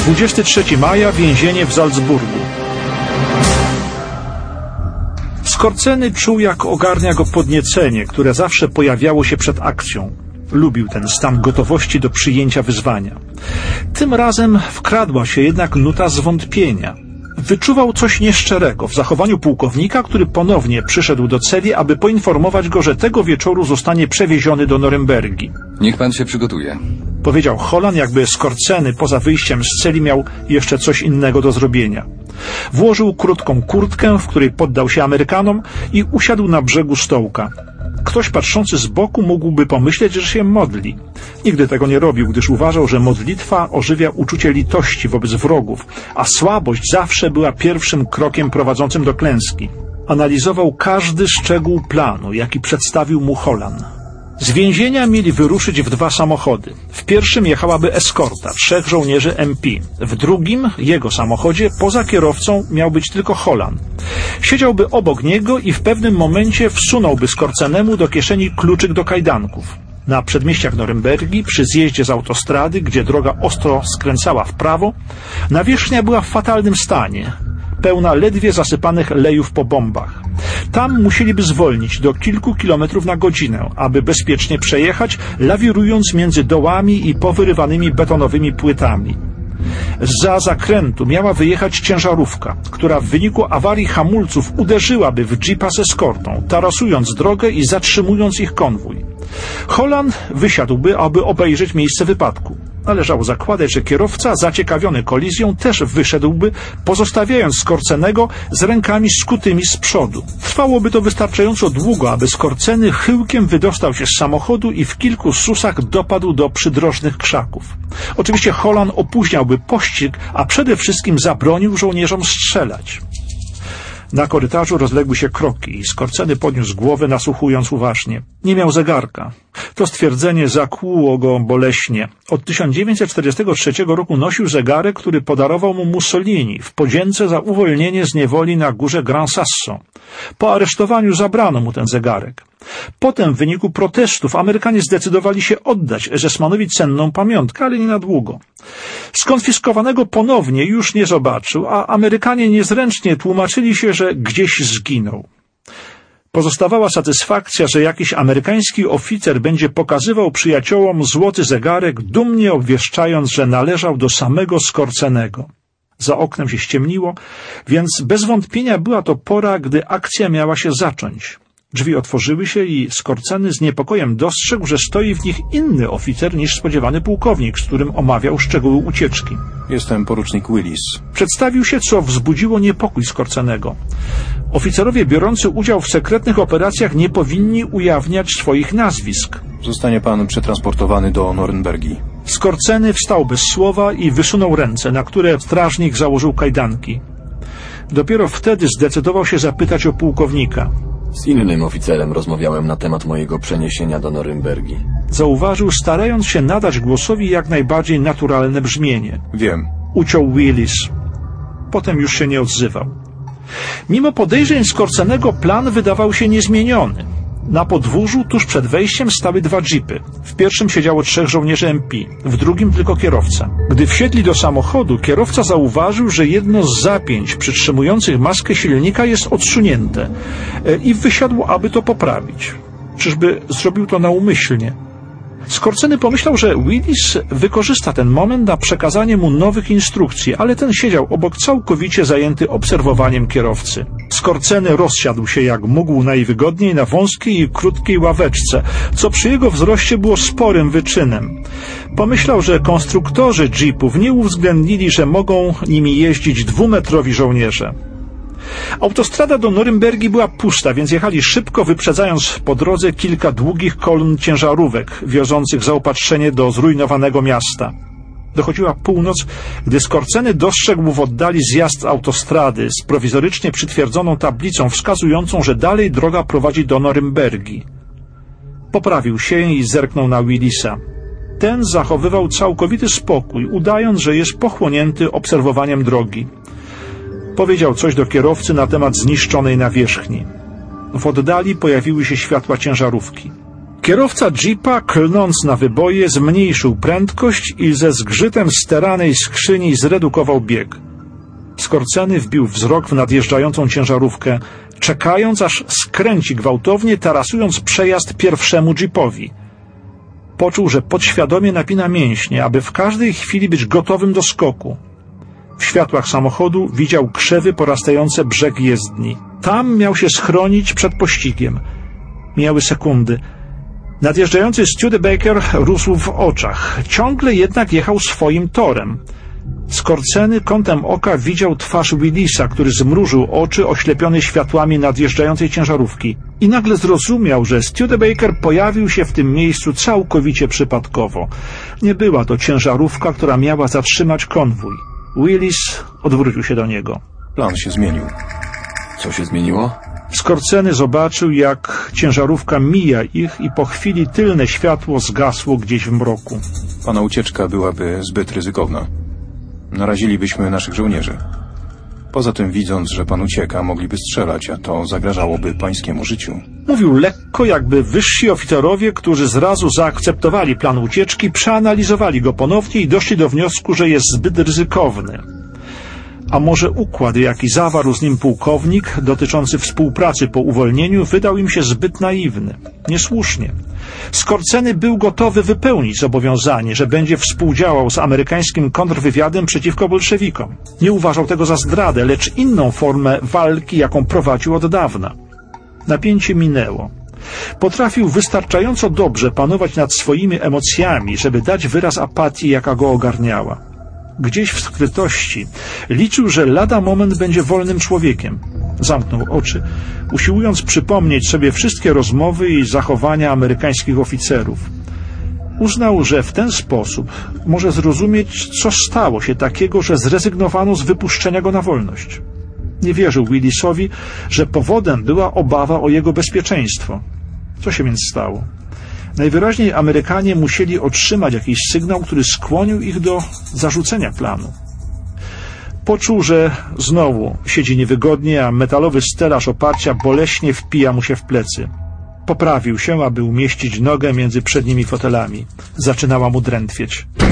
23 maja, więzienie w Salzburgu. Skorceny czuł, jak ogarnia go podniecenie, które zawsze pojawiało się przed akcją. Lubił ten stan gotowości do przyjęcia wyzwania. Tym razem wkradła się jednak nuta zwątpienia. Wyczuwał coś nieszczerego w zachowaniu pułkownika, który ponownie przyszedł do celi, aby poinformować go, że tego wieczoru zostanie przewieziony do Norymbergi. Niech pan się przygotuje, powiedział Holland, jakby Skorceny poza wyjściem z celi miał jeszcze coś innego do zrobienia. Włożył krótką kurtkę, w której poddał się Amerykanom i usiadł na brzegu stołka. Ktoś patrzący z boku mógłby pomyśleć, że się modli. Nigdy tego nie robił, gdyż uważał, że modlitwa ożywia uczucie litości wobec wrogów, a słabość zawsze była pierwszym krokiem prowadzącym do klęski. Analizował każdy szczegół planu, jaki przedstawił mu Holland. Z więzienia mieli wyruszyć w 2 samochody. W pierwszym jechałaby eskorta, 3 żołnierzy MP. W drugim, jego samochodzie, poza kierowcą miał być tylko Holland. Siedziałby obok niego i w pewnym momencie wsunąłby Skorcenemu do kieszeni kluczyk do kajdanków. Na przedmieściach Norymbergi, przy zjeździe z autostrady, gdzie droga ostro skręcała w prawo, nawierzchnia była w fatalnym stanie, pełna ledwie zasypanych lejów po bombach. Tam musieliby zwolnić do kilku kilometrów na godzinę, aby bezpiecznie przejechać, lawirując między dołami i powyrywanymi betonowymi płytami. Zza zakrętu miała wyjechać ciężarówka, która w wyniku awarii hamulców uderzyłaby w jeepa z eskortą, tarasując drogę i zatrzymując ich konwój. Holland wysiadłby, aby obejrzeć miejsce wypadku. Należało zakładać, że kierowca, zaciekawiony kolizją, też wyszedłby, pozostawiając Skorcenego z rękami skutymi z przodu. Trwałoby to wystarczająco długo, aby Skorceny chyłkiem wydostał się z samochodu i w kilku susach dopadł do przydrożnych krzaków. Oczywiście Holland opóźniałby pościg, a przede wszystkim zabronił żołnierzom strzelać. Na korytarzu rozległy się kroki i Skorceny podniósł głowę, nasłuchując uważnie. Nie miał zegarka. To stwierdzenie zakłuło go boleśnie. Od 1943 roku nosił zegarek, który podarował mu Mussolini w podzięce za uwolnienie z niewoli na górze Gran Sasso. Po aresztowaniu zabrano mu ten zegarek. Potem w wyniku protestów Amerykanie zdecydowali się oddać SS-manowi cenną pamiątkę, ale nie na długo. Skonfiskowanego ponownie już nie zobaczył, a Amerykanie niezręcznie tłumaczyli się, że gdzieś zginął. Pozostawała satysfakcja, że jakiś amerykański oficer będzie pokazywał przyjaciołom złoty zegarek, dumnie obwieszczając, że należał do samego Skorcenego. Za oknem się ściemniło, więc bez wątpienia była to pora, gdy akcja miała się zacząć. Drzwi otworzyły się i Skorceny z niepokojem dostrzegł, że stoi w nich inny oficer niż spodziewany pułkownik, z którym omawiał szczegóły ucieczki. Jestem porucznik Willis. Przedstawił się, co wzbudziło niepokój Skorcenego. Oficerowie biorący udział w sekretnych operacjach nie powinni ujawniać swoich nazwisk. Zostanie pan przetransportowany do Norymbergi. Skorceny wstał bez słowa i wysunął ręce, na które strażnik założył kajdanki. Dopiero wtedy zdecydował się zapytać o pułkownika. Z innym oficerem rozmawiałem na temat mojego przeniesienia do Norymbergi. Zauważył, starając się nadać głosowi jak najbardziej naturalne brzmienie. Wiem. Uciął Willis. Potem już się nie odzywał. Mimo podejrzeń Skorcenego plan wydawał się niezmieniony. Na podwórzu tuż przed wejściem stały 2 jeepy. W pierwszym siedziało 3 żołnierzy MP, w drugim tylko kierowca. Gdy wsiedli do samochodu, kierowca zauważył, że jedno z zapięć przytrzymujących maskę silnika jest odsunięte i wysiadł, aby to poprawić. Czyżby zrobił to naumyślnie? Skorceny pomyślał, że Willis wykorzysta ten moment na przekazanie mu nowych instrukcji, ale ten siedział obok całkowicie zajęty obserwowaniem kierowcy. Skorceny rozsiadł się jak mógł najwygodniej na wąskiej i krótkiej ławeczce, co przy jego wzroście było sporym wyczynem. Pomyślał, że konstruktorzy jeepów nie uwzględnili, że mogą nimi jeździć 2-metrowi żołnierze. Autostrada do Norymbergi była pusta, więc jechali szybko, wyprzedzając po drodze kilka długich kolumn ciężarówek wiozących zaopatrzenie do zrujnowanego miasta. Dochodziła północ, gdy Skorceny dostrzegł w oddali zjazd autostrady z prowizorycznie przytwierdzoną tablicą wskazującą, że dalej droga prowadzi do Norymbergi. Poprawił się i zerknął na Willisa. Ten zachowywał całkowity spokój, udając, że jest pochłonięty obserwowaniem drogi. Powiedział coś do kierowcy na temat zniszczonej nawierzchni. W oddali pojawiły się światła ciężarówki. Kierowca jeepa, klnąc na wyboje, zmniejszył prędkość i ze zgrzytem steranej skrzyni zredukował bieg. Skorceny wbił wzrok w nadjeżdżającą ciężarówkę, czekając, aż skręci gwałtownie, tarasując przejazd pierwszemu jeepowi. Poczuł, że podświadomie napina mięśnie, aby w każdej chwili być gotowym do skoku. W światłach samochodu widział krzewy porastające brzeg jezdni. Tam miał się schronić przed pościgiem. Mijały sekundy. Nadjeżdżający Studebaker rósł w oczach. Ciągle jednak jechał swoim torem. Skorceny kątem oka widział twarz Willisa, który zmrużył oczy, oślepiony światłami nadjeżdżającej ciężarówki. I nagle zrozumiał, że Studebaker pojawił się w tym miejscu całkowicie przypadkowo. Nie była to ciężarówka, która miała zatrzymać konwój. Willis odwrócił się do niego. Plan się zmienił. Co się zmieniło? Skorceny zobaczył, jak ciężarówka mija ich i po chwili tylne światło zgasło gdzieś w mroku. Pana ucieczka byłaby zbyt ryzykowna. Narazilibyśmy naszych żołnierzy. Poza tym, widząc, że pan ucieka, mogliby strzelać, a to zagrażałoby pańskiemu życiu. Mówił lekko, jakby wyżsi oficerowie, którzy zrazu zaakceptowali plan ucieczki, przeanalizowali go ponownie i doszli do wniosku, że jest zbyt ryzykowny. A może układ, jaki zawarł z nim pułkownik, dotyczący współpracy po uwolnieniu, wydał im się zbyt naiwny. Niesłusznie. Skorceny był gotowy wypełnić zobowiązanie, że będzie współdziałał z amerykańskim kontrwywiadem przeciwko bolszewikom. Nie uważał tego za zdradę, lecz inną formę walki, jaką prowadził od dawna. Napięcie minęło. Potrafił wystarczająco dobrze panować nad swoimi emocjami, żeby dać wyraz apatii, jaka go ogarniała. Gdzieś w skrytości liczył, że lada moment będzie wolnym człowiekiem. Zamknął oczy, usiłując przypomnieć sobie wszystkie rozmowy i zachowania amerykańskich oficerów. Uznał, że w ten sposób może zrozumieć, co stało się takiego, że zrezygnowano z wypuszczenia go na wolność. Nie wierzył Willisowi, że powodem była obawa o jego bezpieczeństwo. Co się więc stało? Najwyraźniej Amerykanie musieli otrzymać jakiś sygnał, który skłonił ich do zarzucenia planu. Poczuł, że znowu siedzi niewygodnie, a metalowy stelaż oparcia boleśnie wpija mu się w plecy. Poprawił się, aby umieścić nogę między przednimi fotelami. Zaczynała mu drętwieć.